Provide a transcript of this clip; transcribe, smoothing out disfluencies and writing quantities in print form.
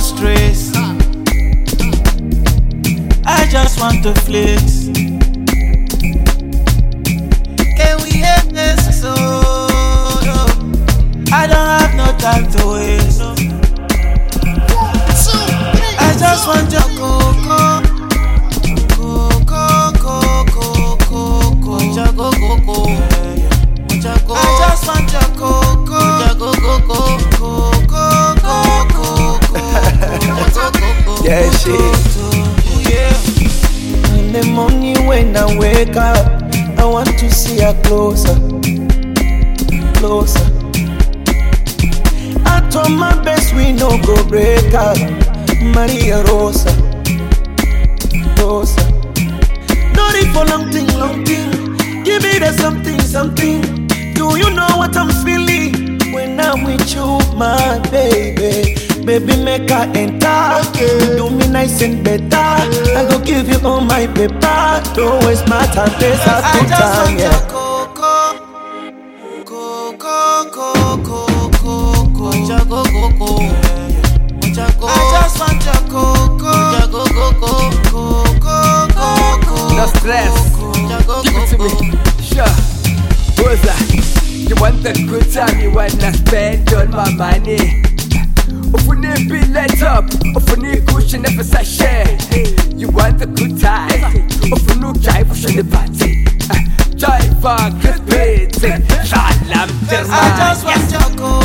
stress. I just want to flex. Can we have this so? I don't have no time to waste. I just want your cocoa. I just want your cocoa. Yeah, shit. In the morning when I wake up, I want to see her closer, closer. I told my best we no go break up, Maria Rosa, Rosa. Not it for long thing, long thing. Give me the something, something. Do you know what I'm feeling when I'm with you, my baby? Baby, make her enter. Okay. Do me nice and better. I go give you all my paper. Don't waste my time, there's a good time, yeah. I just want your cocoa. No stress. Give it to me. Sure. What's that? You want a good time, you wanna spend all my money. If we need be let up, if we need cushion, never say share. You want a good time, if we need jive, we should party. Jive, crispy, salam, I just want your cocoa.